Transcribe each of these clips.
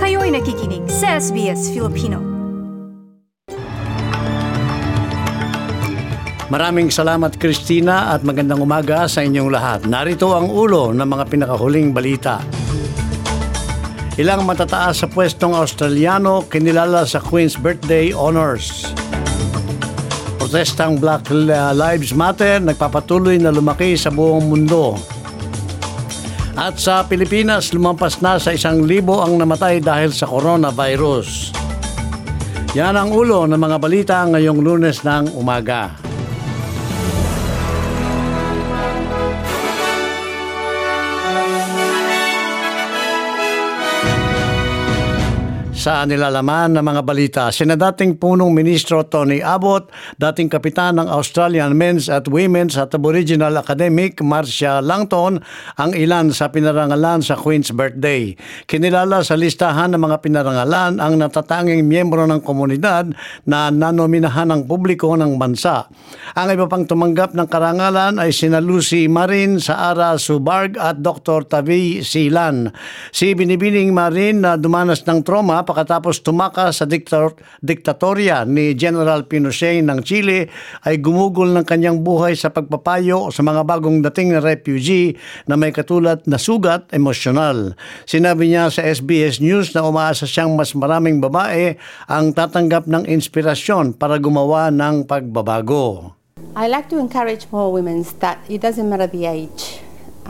Kayo'y nakikinig sa SBS Filipino. Maraming salamat, Christina, at magandang umaga sa inyong lahat. Narito ang ulo ng mga pinakahuling balita. Ilang matataas sa pwestong Australiano kinilala sa Queen's Birthday Honors. Protestang Black Lives Matter nagpapatuloy na lumaki sa buong mundo. At sa Pilipinas, lumampas na sa 1,000 ang namatay dahil sa coronavirus. Yan ang ulo ng mga balita ngayong Lunes ng umaga. Sa nilalaman ng mga balita, sina dating punong ministro Tony Abbott, dating kapitan ng Australian Men's at Women's at Aboriginal Academic Marcia Langton ang ilan sa pinarangalan sa Queen's Birthday. Kinilala sa listahan ng mga pinarangalan ang natatanging miyembro ng komunidad na nanominahan ng publiko ng bansa. Ang iba pang tumanggap ng karangalan ay sina Lucy Marin, Saara Subarg at Dr. Tavi Silan. Si Binibining Marin na dumanas ng trauma pagkatapos tumakas sa diktatorya ni General Pinochet ng Chile ay gumugol ng kanyang buhay sa pagpapayo sa mga bagong dating na refugee na may katulad na sugat emosyonal. Sinabi niya sa SBS News na umaasa siyang mas maraming babae ang tatanggap ng inspirasyon para gumawa ng pagbabago. I like to encourage more women that it doesn't matter the age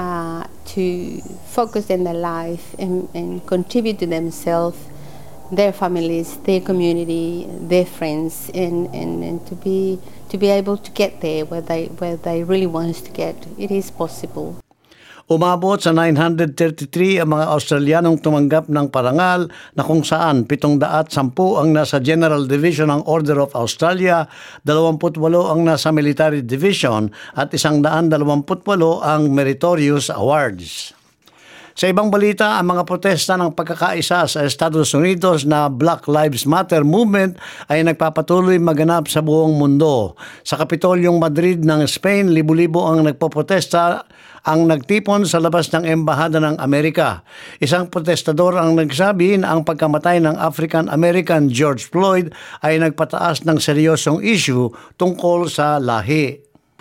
to focus in their life and contribute to themselves, their families, their community, their friends, and to be able to get there where they really want to get. It is possible. Umabot sa 933 ang mga Australianong tumanggap ng parangal na kung saan 710 ang nasa General Division ng Order of Australia, 28 ang nasa Military Division at 128 ang Meritorious Awards. Sa ibang balita, ang mga protesta ng pagkakaisa sa Estados Unidos na Black Lives Matter movement ay nagpapatuloy maganap sa buong mundo. Sa Kapitolyong Madrid ng Spain, libo-libo ang nagpoprotesta ang nagtipon sa labas ng Embahada ng Amerika. Isang protestador ang nagsabi na ang pagkamatay ng African-American George Floyd ay nagpataas ng seryosong issue tungkol sa lahi.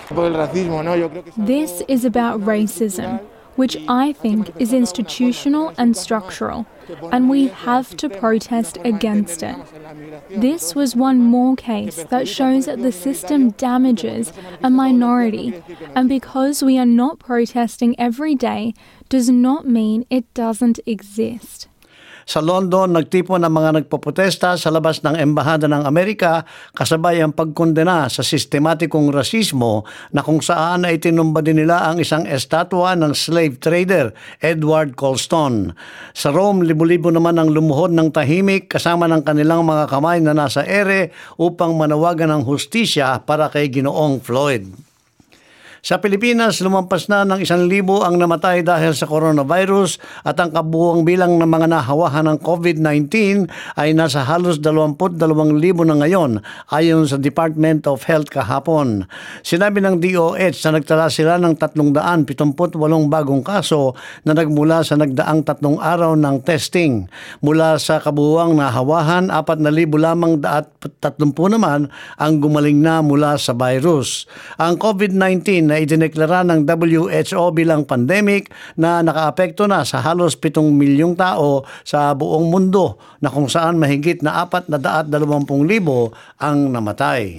This is about racism, which I think is institutional and structural, and we have to protest against it. This was one more case that shows that the system damages a minority, and because we are not protesting every day does not mean it doesn't exist. Sa London, nagtipon ang mga nagpoprotesta sa labas ng Embahada ng Amerika kasabay ang pagkondena sa sistematikong rasismo na kung saan ay tinumba din nila ang isang estatwa ng slave trader, Edward Colston. Sa Rome, libo-libo naman ang lumuhod ng tahimik kasama ng kanilang mga kamay na nasa ere upang manawagan ng hustisya para kay Ginoong Floyd. Sa Pilipinas, lumampas na ng 1,000 ang namatay dahil sa coronavirus at ang kabuuang bilang ng mga nahawahan ng COVID-19 ay nasa halos 22,000 na ngayon ayon sa Department of Health kahapon. Sinabi ng DOH na nagtala sila ng 378 bagong kaso na nagmula sa nagdaang 3 araw ng testing. Mula sa kabuuang nahawahan, 4,000 lamang 30 naman ang gumaling na mula sa virus. Ang COVID-19 na idineklara ng WHO bilang pandemic na nakaapekto na sa halos 7 milyong tao sa buong mundo na kung saan mahigit na 420,000 ang namatay.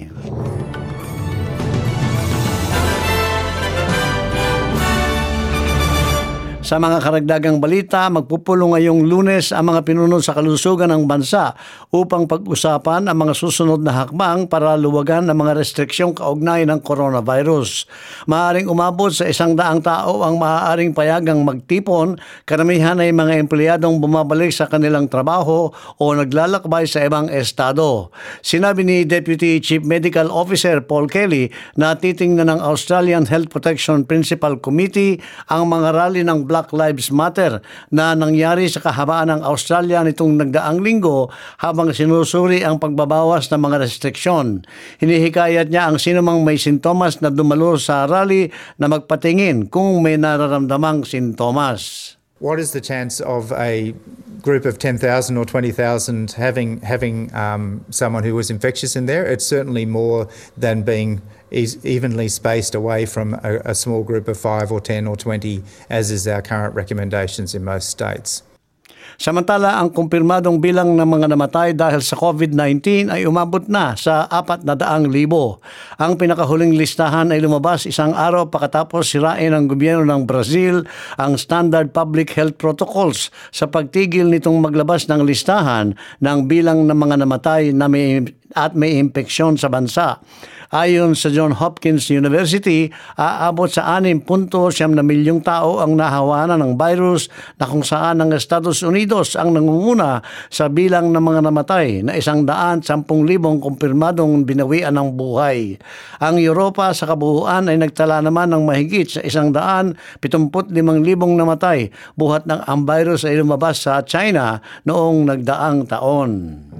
Sa mga karagdagang balita, magpupulong ngayong Lunes ang mga pinuno sa kalusugan ng bansa upang pag-usapan ang mga susunod na hakbang para luwagan ang mga restriksyong kaugnay ng coronavirus. Maaaring umabot sa 100 tao ang maaaring payagang magtipon, karamihan ay mga empleyadong bumabalik sa kanilang trabaho o naglalakbay sa ibang estado. Sinabi ni Deputy Chief Medical Officer Paul Kelly na titingnan ng Australian Health Protection Principal Committee ang mga rally ng Black Lives Matter na nangyari sa kahabaan ng Australia nitong nagdaang linggo habang sinusuri ang pagbabawas ng mga restriksyon. Hinihikayat niya ang sinumang may sintomas na dumalo sa rally na magpatingin kung may nararamdamang sintomas. What is the chance of a group of 10,000 or 20,000 having someone who was infectious in there? It's certainly more than being evenly spaced away from a small group of 5 or 10 or 20, as is our current recommendations in most states. Samantala, ang kumpirmadong bilang ng mga namatay dahil sa COVID-19 ay umabot na sa 400,000. Ang pinakahuling listahan ay lumabas isang araw pagkatapos sirain ng gobyerno ng Brazil ang Standard Public Health Protocols sa pagtigil nitong maglabas ng listahan ng bilang ng mga namatay na may impeksyon sa bansa. Ayon sa Johns Hopkins University, aabot sa 6.7 milyong tao ang nahawanan ng virus na kung saan ang Estados Unidos ang nangunguna sa bilang ng mga namatay na 110,000 kumpirmadong binawian ng buhay. Ang Europa sa kabuuan ay nagtala naman ng mahigit sa 175,000 namatay buhat ng ang virus ay lumabas sa China noong nagdaang taon.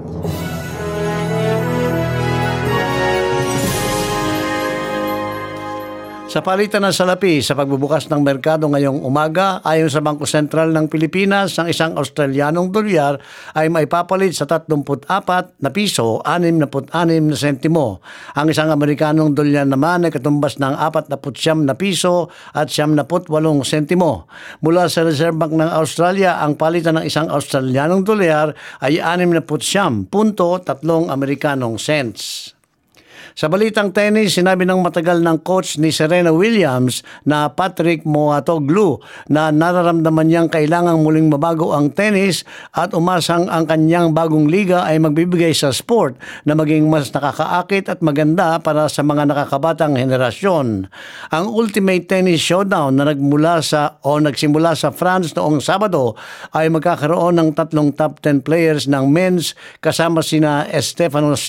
Sa palitan ng salapi sa pagbubukas ng merkado ngayong umaga, ayon sa Bangko Sentral ng Pilipinas, ang isang Australianong dolyar ay maipapalit sa 34 na piso 66 na sentimo. Ang isang Amerikanong dolyar naman ay katumbas ng 49 na piso at 78 sentimo. Mula sa Reserve Bank ng Australia, ang palitan ng isang Australianong dolyar ay 69.3 Amerikanong cents. Sa balitang tennis, sinabi ng matagal ng coach ni Serena Williams na Patrick Mouratoglou na nararamdaman niyang kailangang muling mabago ang tennis at umasang ang kanyang bagong liga ay magbibigay sa sport na maging mas nakakaakit at maganda para sa mga nakakabatang henerasyon. Ang Ultimate Tennis Showdown na nagsimula sa France noong Sabado ay magkakaroon ng 3 top 10 players ng men's kasama sina Stefanos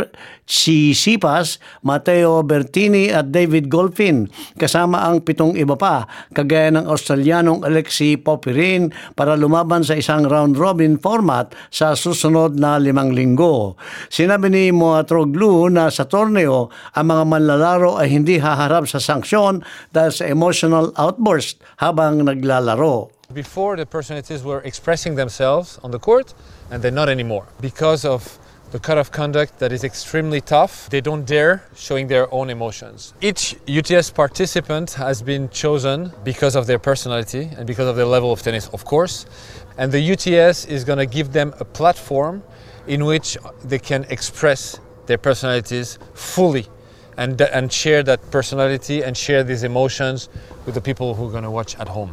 Tsitsipas, Matteo Berrettini at David Goffin, kasama ang 7 iba pa kagaya ng Australianong Alexei Popyrin para lumaban sa isang round-robin format sa susunod na 5 linggo. Sinabi ni Mouratoglou na sa torneo ang mga manlalaro ay hindi haharap sa sanksyon dahil sa emotional outburst habang naglalaro. Before, the personalities were expressing themselves on the court, and they're not anymore because of the code of conduct that is extremely tough. They don't dare showing their own emotions. Each UTS participant has been chosen because of their personality and because of their level of tennis, of course. And the UTS is going to give them a platform in which they can express their personalities fully and share that personality and share these emotions with the people who are going to watch at home.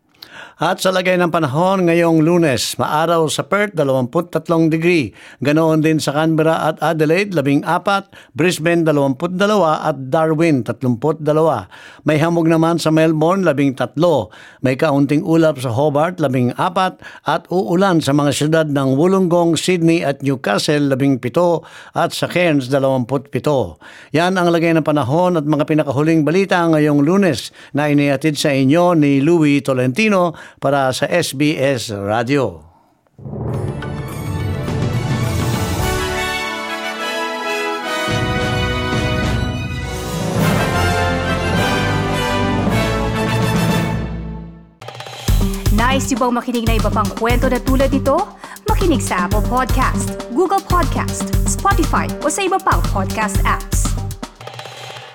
At sa lagay ng panahon ngayong Lunes, maaraw sa Perth 23 degree, ganoon din sa Canberra at Adelaide 14, Brisbane 22 at Darwin 32. May hamog naman sa Melbourne 13, may kaunting ulap sa Hobart 14 at uulan sa mga syudad ng Wollongong, Sydney at Newcastle 17 at sa Cairns 27. Yan ang lagay ng panahon at mga pinakahuling balita ngayong Lunes na inihatid sa inyo ni Louie Tolentino para sa SBS Radio. Nice yung bang makinig na iba pang kwento na tulad ito? Makinig sa Apple Podcast, Google Podcast, Spotify o sa iba pang podcast apps.